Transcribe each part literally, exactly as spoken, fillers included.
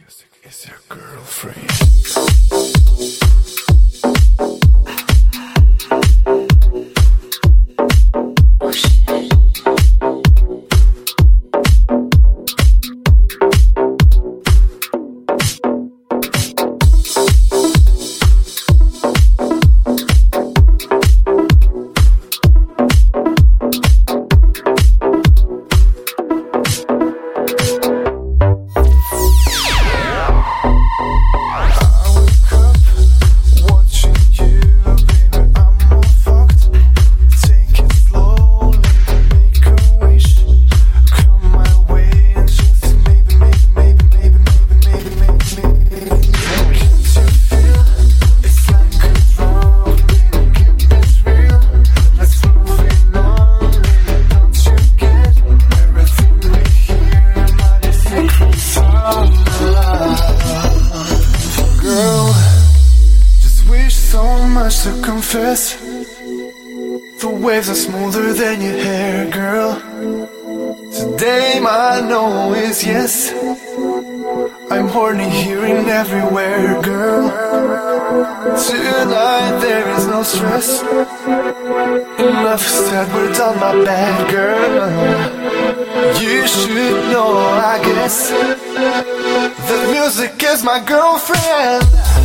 Music is your girlfriend. To confess, the waves are smoother than your hair, girl. Today my no is yes. I'm horny hearing everywhere, girl. Tonight there is no stress. Enough said, we're done, my bad, girl. You should know, I guess, that music is my girlfriend.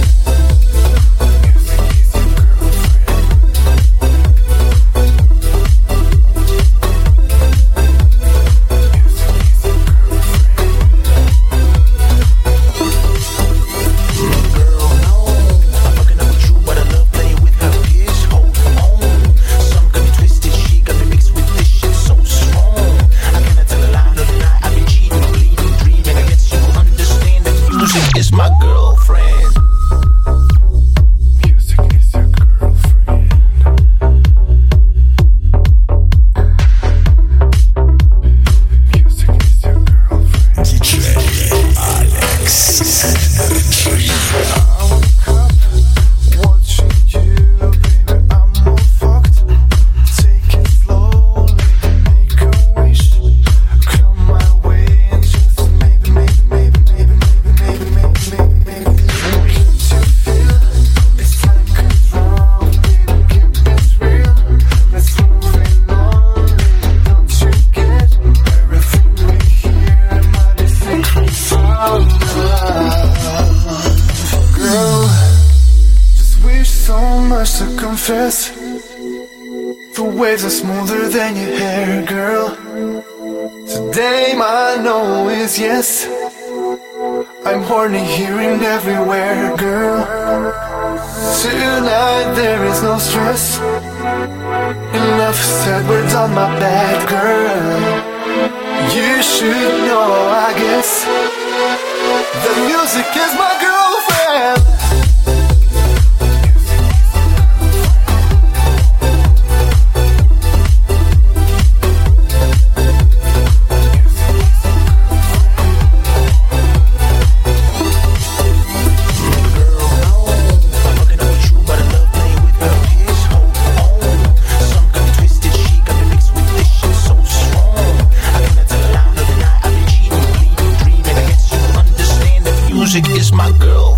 Is my girlfriend. Music is your girlfriend. Music is your girlfriend. D J Alex Energy. I wake up watching you, baby. I'm all fucked. Take it slowly, make a wish. Come my way and just maybe, maybe, maybe, maybe, maybe, maybe. To confess, the waves are smoother than your hair, girl. Today my no is yes. I'm horny hearing everywhere, girl. Tonight there is no stress. Enough said, we're done, my bad, girl. You should know, I guess, the music is my girlfriend. Music is my girl.